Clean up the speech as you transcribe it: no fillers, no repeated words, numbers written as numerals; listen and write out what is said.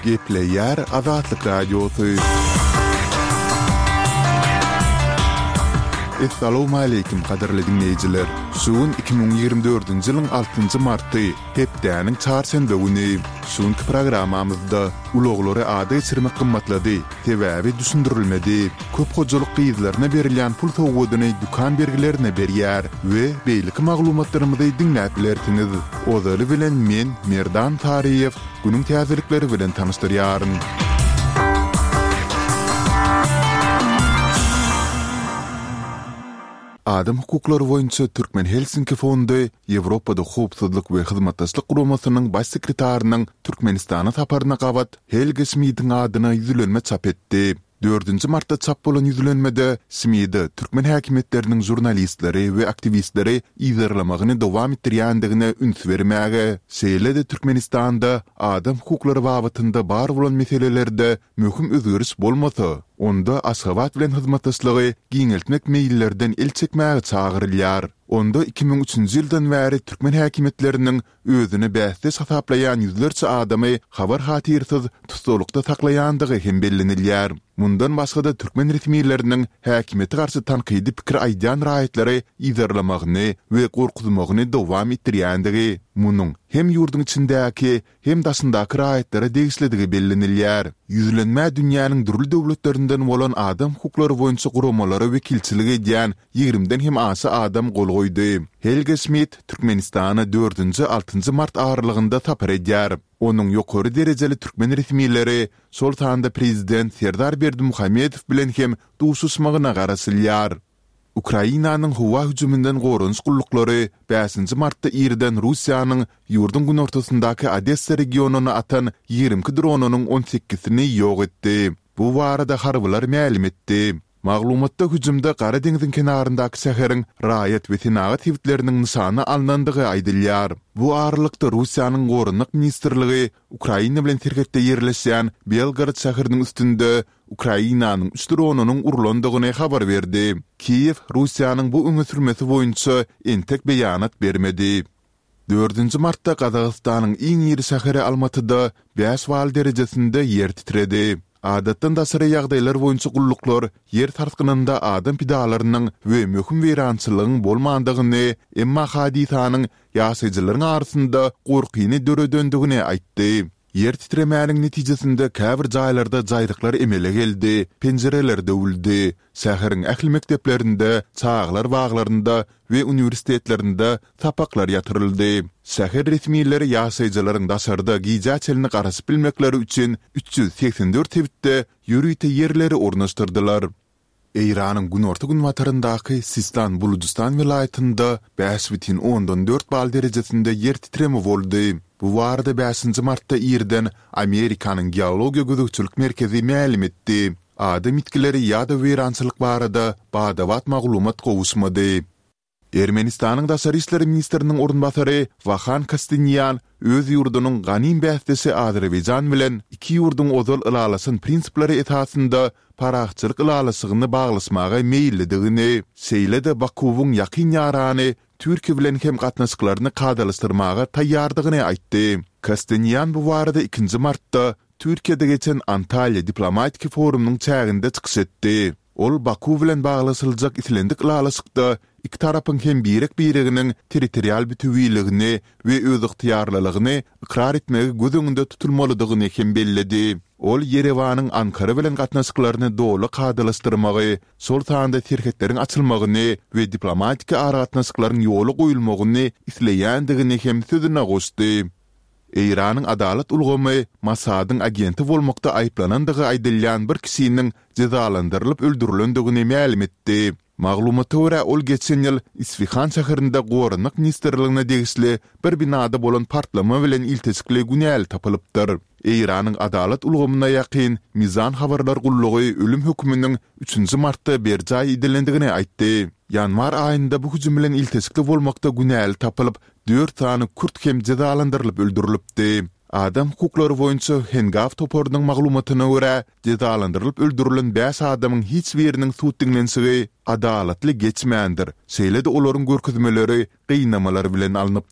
Gepleyer Azatlyk Radiosu. Assalamu alaykum qadarly dinleyijiler. Şuun 2024-nji ýylyň 6-njy marty, hepdäniň çarşamba güni şuňky programamyzda uloglary ady geçirmek gymmatlady, sebäbi düşündirilmedi. Köp hojalyk gyzlaryna berilýän pul towgudyny dukan bergilerine berýär we beýleki maglumatlarymyzy dinläp bilersiňiz. Ozaly bilen men Merdan Tariýew günüň täzelikleri bilen tanışdyrýaryn. Adam hukuklary boýunça Türkmen Helsinki fondy Ýewropada howpsuzlyk we hyzmatdaşlyk guramasynyň baş sekretarıynyň Türkmenistana saparyna gabat Helge Schmidtiň adyna ýüzlenme çap etdi. 4-nji martda çap bolan ýüzlenmede Schmidti Türkmen häkimetleriniň jurnalistleri we aktivistleri ýerlamagyny dowam etdirýändigine üns bermäge, şeýle de Türkmenistanda adam hukuklary babatynda bar bolan meselelerde möhüm özgörüş bolmasa, onda Aşgabat bilen hyzmatdaşlygy giňeltmek meýillerden el çekmäge çagyrylýar. Onda 2003-nji ýyldan bäri Türkmen häkimetleriniň özüni bäste sahaplayan ýüzlerçe adamy habar hatirsiz tutulukda saklaýandygy hem bellenilýär. Mundan başga da Türkmen resmiýetleriniň häkimeti garşy tanqidi pikir aýdan raýatlary ýerlamagyny we gorkutmagyny dowam etdirýändigi, munyň hem ýurduň içindäki hem daşyndaky raýatlary degişledigi bellenilýär. Ýüzlenmä dünýäniň dürli döwletlerinden bolan adam hukuklary boýunça guramalary wekilçilik edýän 20-den hem aşy adam gol goýdy. Helge Schmidt Türkmenistana 4-nji 6-njy mart aralygynda tapar edýär. Onuň ýokary derejeli Türkmen resmiýetleri şol tanda prezident Serdar Berdimuhammedow bilen hem duşuşmagyna garasylýar. Ukrainanyň howa hüjümünden gorunç gullukları 5-nji martda ýerden Russiýanyň ýurdun günortasyndaky Odessa regionuny atan 20 dronunyň 18-sini ýok etdi. Bu barada harbylar ma'lum etdi. Maglumatda hüjümde Gara deňiziň kenaryndaky şäheriň raýat we senagat hewitleriniň nysany alnandygy aýdylýar. Bu aralykda Russiýanyň gorunlyk ministrligi Ukraina bilen terhetde ýerleşýän Belgrad şäheriniň üstünde Ukrainanyň 3 dronunyň urulandygyny habar berdi. Kiýew Russiýanyň bu öňe sürmesi boýunça entek beýanat bermedi. 4-nji martda Gazagystanyň iň ýeri şäheri Almatyda 5 bal derejesinde ýer titredi. Adatdan daşary ýagdaýlar boýunça gulluklar ýer tartgynynda adam pidalarynyň we möhüm weýrançylygyň bolmandygyny, emma hadisanyň ýaşaýjylaryň arasynda gorkyny döredöndigini aýtdy. Yer titremäniň netijesinde käbir jaýlarda jaýryklar emele geldi, penjereler döwüldi. Şäheriň ähli mekdeplerinde, çağlar baglarynda we uniwersitetlerinde tapaklar ýatyryldy. Şäher resmiýetleri ýaşaýjylaryň daşarda giýja çelini garaşyp bilmekleri üçin 384 tebitde ýürüýte ýerleri ornaşdyrdylar. Eýranyň günorta gün wataryndaky Sistan Buludistan vilayatynda 5,4 bal derejesinde yer titreme boldy. Bu warda 5-nji martda ýerden Amerikanyň geologiýa gözükçülük merkezi ma'lum etdi. Adam itkileri ýa-da weýrançylyk barada badawat maglumat gowuşmady. Ermenistanyň daşary işleri ministriniň orunbasary Vahan Kastinyan öz ýurdunyň ganym bästesi Azerbaýjan bilen iki ýurduň ozal ilalasyn prinsiplary esasynda paraçylyk ilalasygyny baglasmaga meýilligini, şeýle de Bakuwyň ýakyn ýarany Türkiýe bilen hem gatnaşyklaryny kadalystyrmaga taýýardygyny aýtdy. Kastinyan bu barada 2-nji martda Türkiýede geçen Antalya diplomatik forumynyň çäginde çykyş etdi. Ol Baku bilen baglasyljak islendik ilalasykda iki tarapyň hem birek-bireginiň territorial bütünligini we öz ygtyarlylygyny ikrar etmegi göz öňünde tutulmalydygyny hem belledi. Ol Yerewanyň Ankara bilen gatnaşyklaryny dowly kadalystyrmagy, şol tanda terhetleriň açylmagyny we diplomatik aragatnaşyklaryň ýoly goýulmagyny isleýändigini hem sözüne goşdy. Eýranyň adalet ulgamy Mosadyň agenti bolmakda aýplanandygy aýdylýan bir kişiniň cezalandyrylyp öldürilendigini ma'lum etdi. Maglumata görä ol geçen ýyl Isfahan şäherinde gorunlyk ministrligine degişli bir binada bolan partlama bilen iltisikli günäl tapylypdyr. Eýranyň adalet ulgamyna ýakyn Mizan habarlar gullugy ölüm hökmüniň 3-nji martda berjaý edilendigini aýtdy. Ýanwar aýynda bu hüjüm bilen iltisikli bolmakda günäl tapylyp 4 tany kurt hem cezalandyrylyp öldürilipdi. Adam hukuklary boýunça Hengaf topornyň maglumatyna görä, cezalandyrylyp öldürilen 5 adamyň hiç biriniň suwtdiňlensigi adalatly geçmändir. Şeýle-de olaryň görkezmeleri gynamalar bilen alınıp